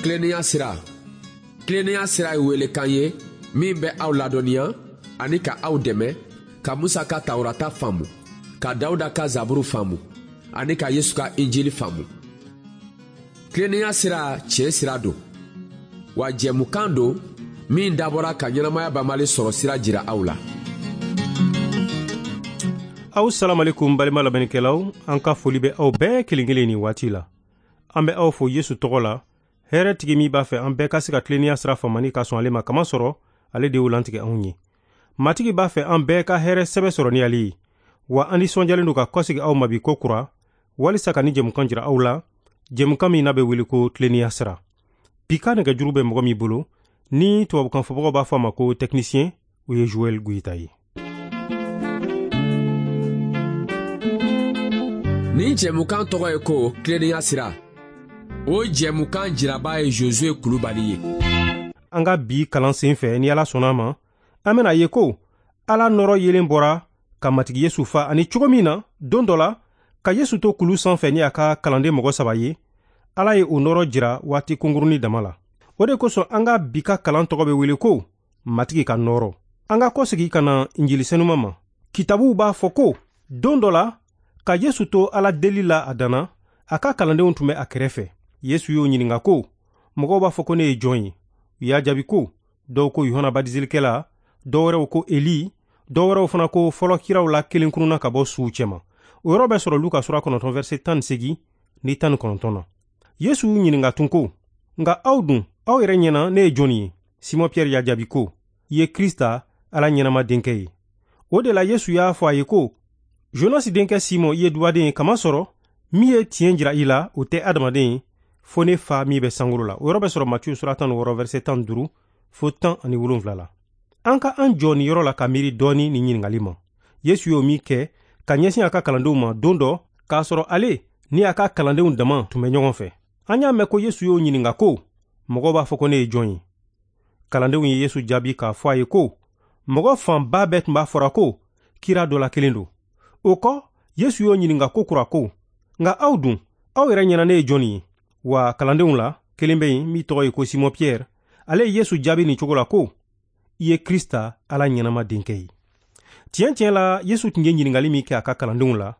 Kileniya sira. Kileniya sira ye welekan ye min bɛ aw ladɔnniya ani ka aw dɛmɛ ka Musa ka Tawurata faamu, ka Dawuda ka Zaburu faamu ani ka Yesu ka Injili faamu. Kileniya sira tiɲɛ sira don, wa jɛmukan don min dabɔra ka ɲɛnamaya banbali sɔrɔ sira jira aw la. Aw salam alaikum balima lamɛnnikɛlaw, an ka foli bɛ aw bɛɛ kelen kelen ni waati la. An bɛ aw fo Yesu tɔgɔ la. Hɛrɛ tigi min b'a fɛ an bɛɛ ka se ka tileniya sira famani ka sɔn ale ma kama sɔrɔ, ale de y'o lantigɛ anw ye. Matigi b'a fɛ an bɛɛ ka hɛrɛ sɛbɛ sɔrɔ ni ale ye. Wa an nisɔndiyalen don ka kɔsegi aw ma bi ko kura, walisa ka ni jɛmukan jira aw la, jɛmukan min n'a bɛ wele ko tileniya sira. Bi ka nɛgɛjuru bɛ mɔgɔ min bolo, ni tubabukan fɔbagaw b'a fɔ a ma ko technicien, o ye Joel Guyita ye. Ni jɛmukan tɔgɔ ye ko tileniya sira. O jɛmukan jiraba ye Josue Kulubali ye. An ka bi kalan sen fɛ ni Ala sɔnna ma, an bɛna ye ko Ala nɔrɔ yelen bɔra ka matigi Yesu fa ani cogo min na don dɔ la ka Yesu to kulu sanfɛ ni a ka kalanden mɔgɔ 3 ye, Ala ye o nɔrɔ jira waati kungurunin dama la. O de kosɔn an ka bi ka kalan tɔgɔ bɛ wele ko matigi ka nɔrɔ. An ka kɔsegi ka na Injili senuma ma. Kitabuw b'a fɔ ko don dɔ la ka Yesu to Ala deli la a danna, a ka kalandenw tun bɛ a kɛrɛfɛ. Yesu y'o ɲininka ko mɔgɔw b'a fɔ ko ne ye jɔn ye? U y'a jaabi ko dɔw ko Yohana badizilikɛla, dɔw wɛrɛw ko Eli, dɔw wɛrɛw fana ko fɔlɔ kiraw la kelen kurunna ka bɔ suw cɛma. O yɔrɔ bɛ sɔrɔ Luka sura 9 verset 18 ni 19 na. Yesu y'u ɲininka tun ko, nka aw dun, aw yɛrɛ ɲɛna ne ye jɔn ye? Simon Pierre y'a jaabi ko, i ye Krista, Ala ɲɛnama denkɛ ye. O de la Yesu y'a fɔ a ye ko, Jonas denkɛ Simon i ye dubaden ye, kama sɔrɔ min ye tiɲɛ jira i la o tɛ adamaden ye, fo ne fa min bɛ sankolo la. O yɔrɔ bɛ sɔrɔ Matthieu sura 16 verset 15 fo 17 la. An ka an jɔ ni yɔrɔ la ka miiri dɔɔni ni ɲiningali ma. Yesu y'o min kɛ ka ɲɛsin a ka kalandenw ma don dɔ, k'a sɔrɔ ale ni a ka kalandenw dama tun bɛ ɲɔgɔn fɛ. An y'a mɛn ko Yesu y'o ɲininka ko mɔgɔw b'a fɔ ko ne ye jɔn ye? Kalandenw ye Yesu jaabi k'a fɔ a ye ko mɔgɔ fanba bɛɛ tun b'a fɔra ko kira dɔ la kelen don. O kɔ Yesu y'o ɲininka ko kura ko, nka aw dun, aw yɛrɛ ɲɛna ne ye jɔn ye? Wa kalandenw la kelen bɛ yen min tɔgɔ ye ko Simon Pierre, ale ye Yesu jaabi ni cogo la ko i ye Krista, Ala ɲɛnama denkɛ ye. Tiɲɛ tiɲɛ la Yesu tun ye ɲiningali min kɛ a ka kalandenw la,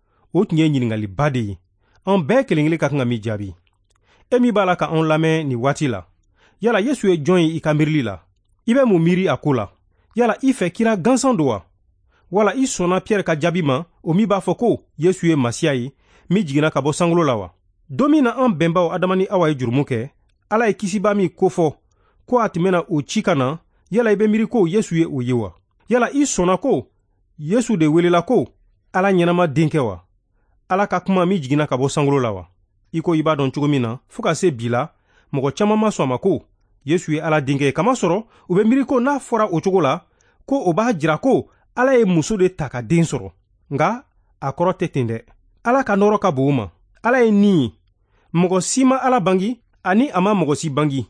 o tun ye ɲiningali ba de ye. An bɛɛ kelen kelen ka kan ka min jaabi. E min b'a la ka anw lamɛn ni waati la, yala Yesu ye jɔn ye i ka miirili la? I bɛ mun miiri a ko la? Yala i fɛ kira gansan don wa? Wala i sɔnna Pierre ka jaabi ma, o min b'a fɔ ko Yesu ye Masiya ye min jiginna ka bɔ sankolo la wa? Don min na an bɛnbaw Adama ni Awa ye jurumu kɛ, Ala ye kisiba min kofɔ ko a tun bɛna o ci ka na, yala i bɛ miiri ko Yesu ye o ye wa? Yala i sɔnna ko Yesu de welela ko Ala ɲɛnama denkɛ wa? Ala ka kuma min jiginna ka bɔ sankolo la wa? I ko i b'a dɔn cogo min na, fo ka se bi la, mɔgɔ caman ma sɔn a ma ko Yesu ye Ala denkɛ ye, kama sɔrɔ u bɛ miiri ko n'a fɔra o cogo la, ko o b'a jira ko Ala ye muso de ta ka den sɔrɔ. Nka a kɔrɔ tɛ ten dɛ. Ala ka nɔrɔ ka bon o ma. Ala ye nin ye. Mɔgɔ si ma Ala bangi, ani a ma mɔgɔ si bangi.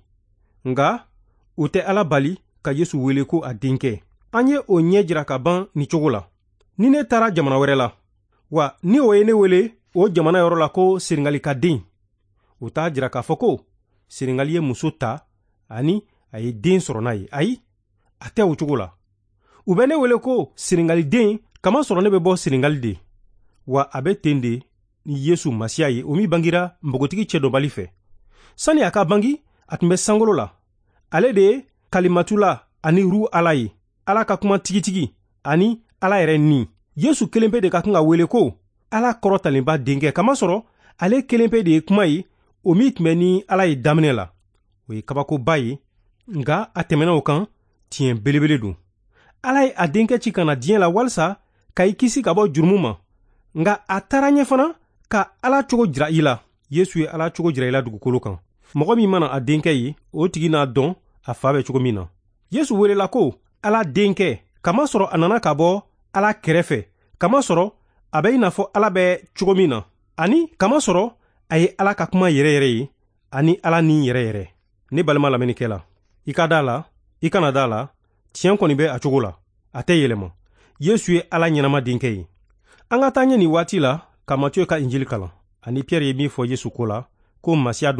Nka o tɛ Ala bali ka Yesu wele ko a denkɛ. An ye o ɲɛ jira ka ban ni cogo la. Ni ne taara jamana wɛrɛ la, wa ni o ye ne wele o jamana yɔrɔ la ko seningalika den, o t'a jira k'a fɔ ko seningali ye muso ta ani a ye den sɔrɔ n'a ye. Ayi, a tɛ o cogo la. U bɛ ne wele ko seningali den, kama sɔrɔ ne bɛ bɔ seningali de. Wa a bɛ ten de ni Yesu Masiya ye, o min bangira npogotigi cɛ dɔbali fɛ. Sani a ka bangi, a tun bɛ sankolo la. Ale de ye Kalimatula ani Ru Ala ye, Ala ka kuma tigitigi ani Ala yɛrɛ ni. Yesu kelen pe de ka kan ka wele ko Ala kɔrɔtalenba denkɛ, kama sɔrɔ ale kelen pe de ye kuma ye, o min tun bɛ ni Ala ye daminɛ la. O ye kabakoba ye, nka a tɛmɛna o kan, tiɲɛ belebele don. Ala ye a denkɛ ci ka na diɲɛ la walisa ka i kisi ka bɔ jurumu ma, nka a taara ɲɛ fana ka Ala cogo jira i la. Yesu ye Ala cogo jira i la dugukolo kan. Mɔgɔ min mana a denkɛ ye, o tigi n'a dɔn a fa bɛ cogo min na. Yesu welela ko Ala denkɛ, kama sɔrɔ a nana ka bɔ Ala kɛrɛfɛ, kama sɔrɔ a bɛ i n'a fɔ Ala bɛ cogo min na, ani kama sɔrɔ a ye Ala ka kuma yɛrɛ yɛrɛ ye, ani Ala ni yɛrɛ yɛrɛ. Ne balima lamɛnnikɛla, i ka da la, i kana da la, tiɲɛ kɔni bɛ a cogo la, a tɛ yɛlɛma. Yesu ye Ala ɲɛnama denkɛ ye. An ka taa ɲɛ nin waati la ka Matthieu ka Injili kalan, ani Pierre ye min fɔ Yesu ko la, ko Masiya don,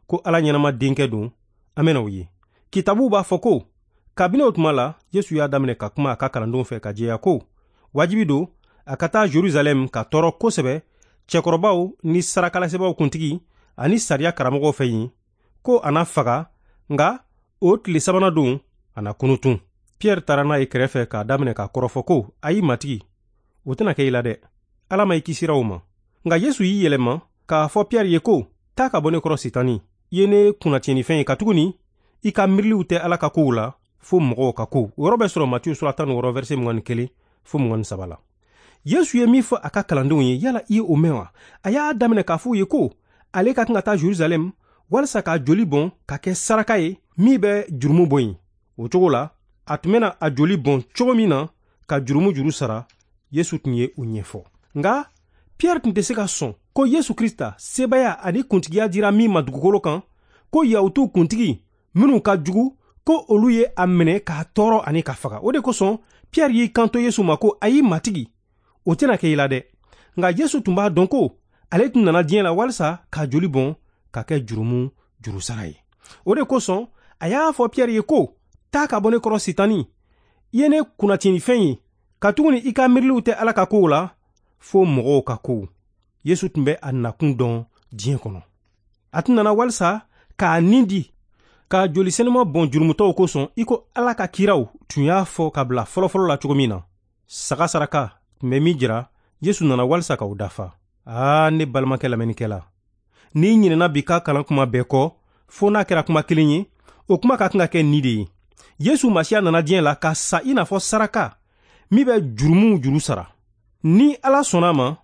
ko Ala ɲɛnama denkɛ don, an bena o ye. Kitabu b'a fɔ ko kabini o tuma la Yesu y'a daminɛ ka kuma a ka kalandenw fɛ ka jɛya ko wajibi don a ka taa Jerusalem ka tɔɔrɔ kosɛbɛ cɛkɔrɔbaw ni sarakalasɛbɛw kuntigi ani sariya karamɔgɔw fɛ yen, ko a na faga, nga o tile sabanan don a na kunutun. Pierre taara n'a ye kɛrɛfɛ k'a daminɛ k'a kɔrɔfɔ ko ayi matigi, o tɛna kɛ i la dɛ, Ala ma i kisira o ma. Nga Yesu y'i yɛlɛma k'a fɔ Pierre ye ko taa ka bɔ ne kɔrɔ Sitani, i ye ne kunnatiɲɛnifɛn ye ka tuguni i ka miiriliw tɛ Ala ka kow la fo mɔgɔw ka ko. O yɔrɔ bɛ sɔrɔ Matthieu 16 verset 21 fo 23 la. Yesu ye min fɔ a ka kalandenw ye, yala i ye o mɛn wa? A y'a daminɛ k'a fɔ u ye ko ale ka kan ka taa Jerusalem walasa k'a joli bɔn ka kɛ saraka ye min bɛ jurumu bɔ yen. O cogo la, a tun bɛna a joli bɔn cogo min na ka jurumu juru sara, Yesu tun ye o ɲɛfɔ. Nga Pierre tun tɛ se ka sɔn ko Yesu Krista sebaya ani kuntigiya dira min ma dugukolo kan, ko Yahudiw kuntigi minnu ka jugu, ko olu ye a minɛ k'a tɔɔrɔ ani ka faga. O de kosɔn Pierre y'i kanto Yesu ma ko ayi matigi, o tɛna kɛ i la dɛ. Nga Yesu tun b'a dɔn ko ale tun nana diɲɛ la walasa k'a joli bɔn ka kɛ jurumu jurusara ye. O de kosɔn a y'a fɔ Pierre ye ko taa ka bɔ ne kɔrɔ Sitani, i ye ne kunnatiɲɛnifɛn ye ka tuguni i ka miiriliw tɛ Ala ka kow la fo mɔgɔw ka kow. Yesu tun bɛ a nakun dɔn diɲɛ kɔnɔ. A tun nana walasa k'a nin di ka joli sɛnɛma bɔn jurumutɔw kosɔn, i ko Ala ka kiraw tun y'a fɔ ka bila fɔlɔfɔlɔ la cogo min na. Saga saraka tun bɛ min jira, Yesu nana walasa k'o dafa. Ne balimakɛ lamɛnnikɛla, n'i ɲinɛna bi ka kalan kuma bɛɛ kɔ fo n'a kɛra kuma kelen ye, o kuma ka kan ka kɛ nin de ye: Yesu Masiya nana diɲɛ la ka sa i n'a fɔ saraka min bɛ jurumu juru sara. Ni Ala sɔnna ma,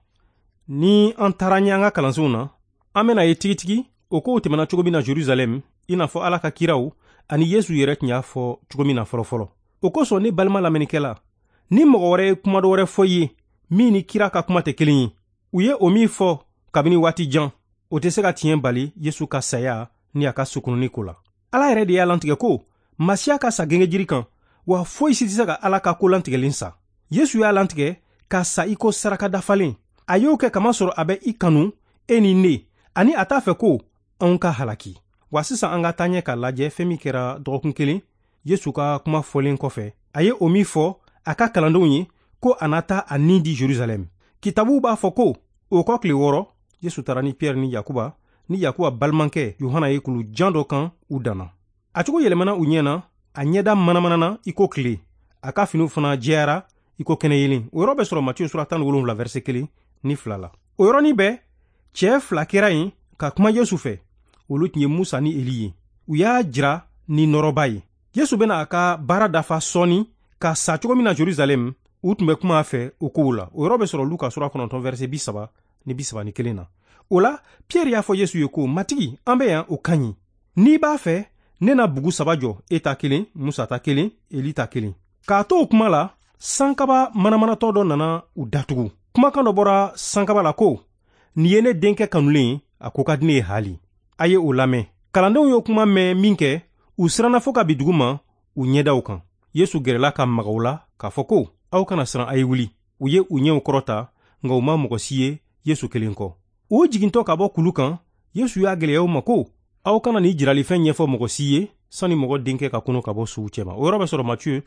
ni an taara ɲɛ an ka kalansenw na, an bena ye tigitigi o kow tɛmɛna cogo min na Jerusalem, i n'a fɔ Ala ka kiraw ani Yesu yɛrɛ tun y'a fɔ cogo min na fɔlɔfɔlɔ. O kosɔn ne balima lamɛnnikɛla, ni mɔgɔ wɛrɛ ye kuma dɔ wɛrɛ fɔ i ye min ni kira ka kuma tɛ kelen ye, u ye o min fɔ kabini waati jan, o tɛ se ka tiɲɛ bali Yesu ka saya ni a ka sukununi ko la. Ala yɛrɛ de y'a lantigɛ ko Masiya ka sa gɛngɛjiri kan, wa foyi si tɛ se ka Ala ka ko lantigɛlen sa. Yesu y'a lantigɛ ka sa i ko saraka dafalen. A y'o kɛ kamasɔrɔ a bɛ i kanu, e ni ne, ani a t'a fɛ ko anw ka halaki. Wa sisan an ka taa ɲɛ k'a lajɛ fɛn min kɛra dɔgɔkun kelen Yesu ka kuma fɔlen kɔfɛ. A ye o min fɔ a ka kalandenw ye ko a na taa a nin di Jerusalem. Kitabu b'a fɔ ko o kɔ tile 6 Yesu taara ni Pierre ni Yakuba balimankɛ Yohana ye kulu jan dɔ kan u danna. A cogo yɛlɛmana u ɲɛ na, a ɲɛda manamanana i ko tile, a ka finiw fana jɛyara i ko kɛnɛ yelen. O yɔrɔ bɛ sɔrɔ Matthieu 17 verset 1 ni 2 la. O yɔrɔnin bɛɛ cɛɛ 2 kɛra yen ka kuma Yesu fɛ. Olu tun ye Musa ni Eli ye. U y'a jira ni nɔrɔba ye. Yesu bena a ka baara dafa sɔɔni ka sa cogo min na Jerusalem, u tun bɛ kuma a fɛ o kow la. O yɔrɔ bɛ sɔrɔ Luka 9 verset 30 ni 31 na. O la Pierre y'a fɔ Yesu ye ko matigi, an bɛ yan o ka ɲi. N'i b'a fɛ ne na bugu 3 jɔ, e ta kelen, Musa ta kelen, Eli ta kelen. K'a to o kuma la, sankaba manamanatɔ dɔ nana u datugu. Kumakan dɔ bɔra sankaba la ko nin ye ne denkɛ kanulen, a ko ka di ne ye hali. A ye o lamɛn. Kalandenw y'o kuma mɛn min kɛ, u siranna fɔ ka bi dugu ma u ɲɛdaw kan. Yesu gɛrɛla ka maga u la k'a fɔ ko aw kana siran, a ye wuli. U ye u ɲɛw kɔrɔta, nka u ma mɔgɔ si ye Yesu kelen kɔ. U jigintɔ ka bɔ kulu kan, Yesu y'a gɛlɛya u ma ko aw kana ni jiralifɛn ɲɛfɔ mɔgɔ si ye sani mɔgɔ denkɛ ka kɔnɔ ka bɔ sugu cɛma. O yɔrɔ bɛ sɔrɔ Matthieu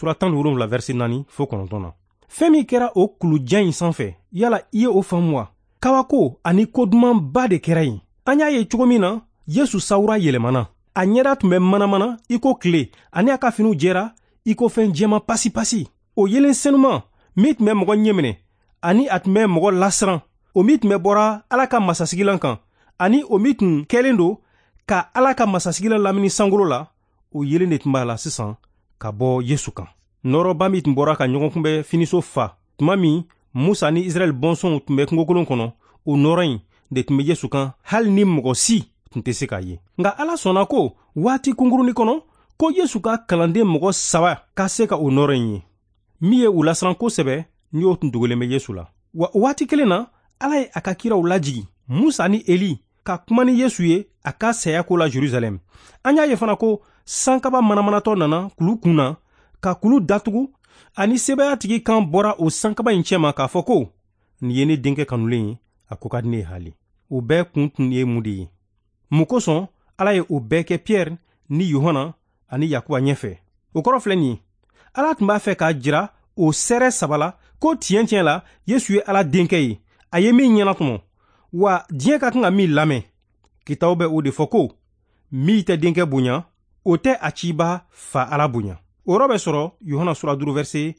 17 verset 4 fo 9 na. Fɛn min kɛra o kulujan in sanfɛ, yala i ye o faamu wa? Kabako ani kodumanba de kɛra yen. An y'a ye cogo min na Yesu sawura yɛlɛmana. A ɲɛda tun bɛ manamana i ko tile, ani a ka finiw jɛra i ko fɛn jɛman pasi-pasi. O yelen senuman min tun bɛ mɔgɔ ɲɛminɛ, ani a tun bɛ mɔgɔ lasiran, o min tun bɛ bɔra Ala ka masasigilan kan, ani o min tun kɛlen don ka Ala ka masasigilan lamini sankolo la, o yelen de tun b'a la sisan ka bɔ Yesu kan. Nɔrɔba min tun bɔra ka ɲɔgɔn kunbɛ finiso fa tuma min Musa ni Israɛl bɔnsɔnw tun bɛ kungokolon kɔnɔ, o nɔrɔ in de tun bɛ Yesu kan hali ni mɔgɔ si tun tɛ se k'a ye. Nka Ala sɔnna ko waati kunkurunin kɔnɔ ko Yesu ka kalanden mɔgɔ 3 ka se ka o nɔrɔ in ye, min ye u lasiran kosɛbɛ ni o tun dogolen bɛ Yesu la. Wa waati kelen na Ala ye a ka kiraw lajigi, Musa ni Eli, ka kuma ni Yesu ye a ka saya ko la Jerusalem. An y'a ye fana ko sankaba manamanatɔ nana kulu kun na ka kulu datugu, ani sebaya tigi kan bɔra o sankaba in cɛma k'a fɔ ko nin ye ne denkɛ kanulen ye, a ko ka di ne ye hali. O bɛɛ kun tun ye mun de ye? Mun kosɔn Ala ye o bɛɛ kɛ Pierre ni Yohana ani Yakuba ɲɛfɛ. O kɔrɔ filɛ nin ye, Ala tun b'a fɛ k'a jira o sɛrɛ saba la ko tiɲɛ la Yesu ye Ala denkɛ ye. A ye min ɲɛnatɔmɔ, wa diɲɛ ka kan ka min lamɛn. Kitabu bɛ o de fɔ ko min tɛ denkɛ bonya, o tɛ a ciba fa Ala bonya. O yɔrɔ bɛ sɔrɔ Yohana sura 5 verset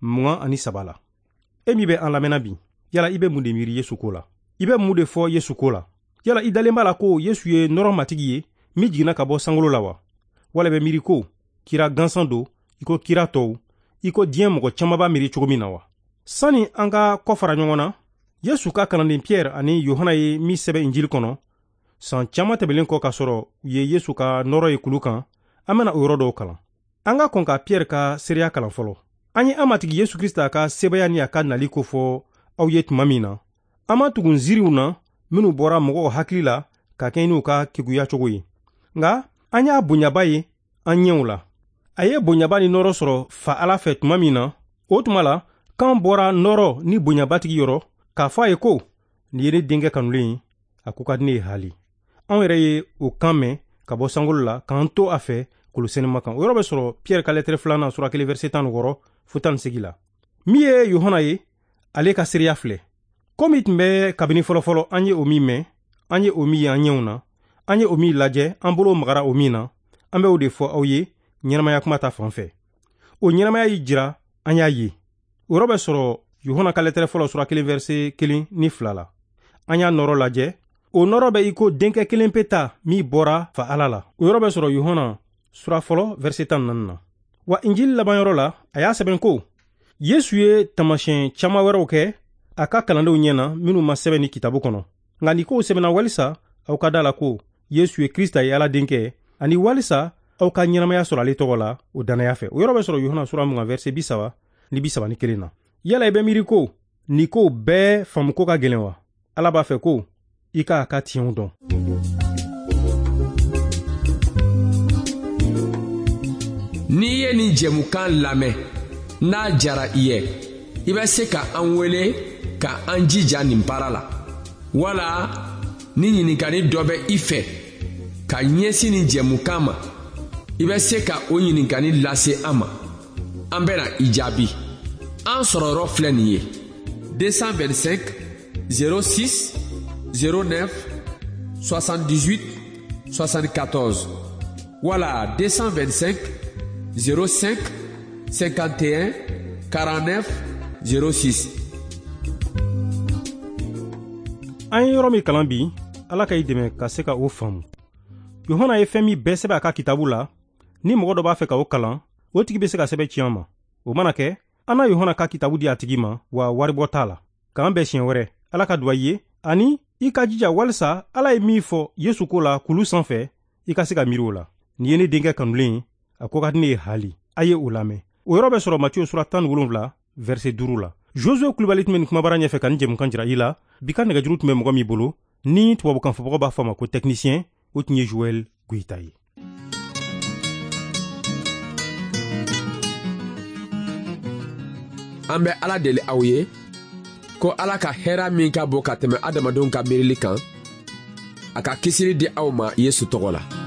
23 la. E min bɛ an lamɛnna bi, yala i bɛ mun de miiri Yesu ko la? I bɛ mun de fɔ Yesu ko la? Yala i dalen b'a la ko Yesu ye nɔrɔ matigi ye min jiginna ka bɔ sankolo la wa? Wala bɛ miiri ko kira gansan don i ko kira tɔw, i ko diɲɛ mɔgɔ caman b'a miiri cogo min na wa? Sani an ka kɔfara ɲɔgɔn na, Yesu ka kalanden Pierre ani Yohana ye min sɛbɛn Injili kɔnɔ, san caman tɛmɛlen kɔ k'a sɔrɔ u ye Yesu ka nɔrɔ ye kulu kan, an bɛna o yɔrɔ dɔw kalan. An ka kɔn ka Pierre ka seereya kalan fɔlɔ. An ye an matigi Yesu Krista ka sebaya ni a ka nali ko fɔ aw ye tuma min na, an ma tugun ziiriw na minnu bɔra mɔgɔw hakili la ka kɛ n'u ka keguya cogo ye. Nga an y'a bonyaba ye an ɲɛw la. A ye bonyaba ni nɔrɔ sɔrɔ fa Ala fɛ tuma min na, o tuma la kan bɔra nɔrɔ ni bonyabatigi yɔrɔ k'a fɔ a ye ko nin ye ne denkɛ kanulen ye, a ko ka di ne ye hali. Anw yɛrɛ ye o kan mɛn ka bɔ sankolo la k'an to a fɛ Kolosɛnima kan. O yɔrɔ bɛ sɔrɔ Pierre ka lettre 2 sura 1 verset 16 fo 18 la. Min ye Yohana ye, ale ka seereya filɛ. Komi tun bɛ kabini fɔlɔfɔlɔ an ye o min mɛn, an ye o min ye an ɲɛw na, an ye o min lajɛ, an bolo magara o min na, an bɛ o de fɔ aw ye ɲɛnamaya kuma ta fan fɛ. O ɲɛnamaya y'i jira, an y'a ye. O yɔrɔ bɛ sɔrɔ Yohana ka lettre fɔlɔ sura 1 verset 1 ni 2 la. An y'a nɔrɔ lajɛ. O nɔrɔ bɛ i ko denkɛ kelen pe ta min bɔra fa Ala la. O yɔrɔ bɛ sɔrɔ Yohana sura fɔlɔ verset 14 na. Wa Injili labanyɔrɔ la, a y'a sɛbɛn ko Yesu ye tamasiyɛn caman wɛrɛw kɛ a ka kalandenw ɲɛna minnu ma sɛbɛn ni kitabu kɔnɔ. Nka ni kow sɛbɛnna walisa aw ka da la ko Yesu ye Krista ye Ala denkɛ, ani walisa aw ka ɲɛnamaya sɔrɔ ale tɔgɔ la o danaya fɛ. O yɔrɔ bɛ sɔrɔ Yohana sura 20 verset 30 ni 31 na. Yala i bɛ miiri ko ni kow bɛɛ faamuko ka gɛlɛn wa? Ala b'a fɛ ko i k'a ka tiɲɛw dɔn. N'i ye nin jɛmukan lamɛn n'a jara i ye, i bɛ se ka an wele ka an jija nin baara la, wala ni ɲininkali dɔ bɛ i fɛ ka ɲɛsin nin jɛmukan ma, i bɛ se ka o ɲininkali lase an ma, an bɛna i jaabi. An sɔrɔyɔrɔ filɛ nin ye 225 06 09 78 74 wala 225 05 51 49 06. An ye yɔrɔ min kalan bi, Ala ka i dɛmɛ ka se ka o faamu. Yohana ye fɛn min bɛɛ sɛbɛn a ka kitabu la, ni mɔgɔ dɔ b'a fɛ ka o kalan, o tigi bɛ se ka sɛbɛn ci an ma. O mana kɛ, an na Yohana ka kitabu di a tigi ma, wa waribɔ t'a la. K'an bɛn siɲɛ wɛrɛ, Ala ka duwawu ye, ani i ka jija walisa Ala ye min fɔ Yesu ko la kulu sanfɛ, i ka se ka miiri o la. Nin ye ne denkɛ kanulen ye, a ko ka di ne ye hali. A ye o lamɛn. O yɔrɔ bɛ sɔrɔ Matthieu sura 17 verset 5 la. Josué Kulibali tun bɛ nin kumabara ɲɛfɛ ka nin jɛmukan jira i la. Bi ka nɛgɛjuru tun bɛ mɔgɔ min bolo, ni tubabukan fɔbagaw b'a fɔ ma ko technicien, o tun ye Joël Goyita ye. An bɛ Ala deli aw ye ko Ala ka hɛra min ka bon ka tɛmɛ adamadenw ka miirili kan, a ka kisiri di aw ma Yesu tɔgɔ la.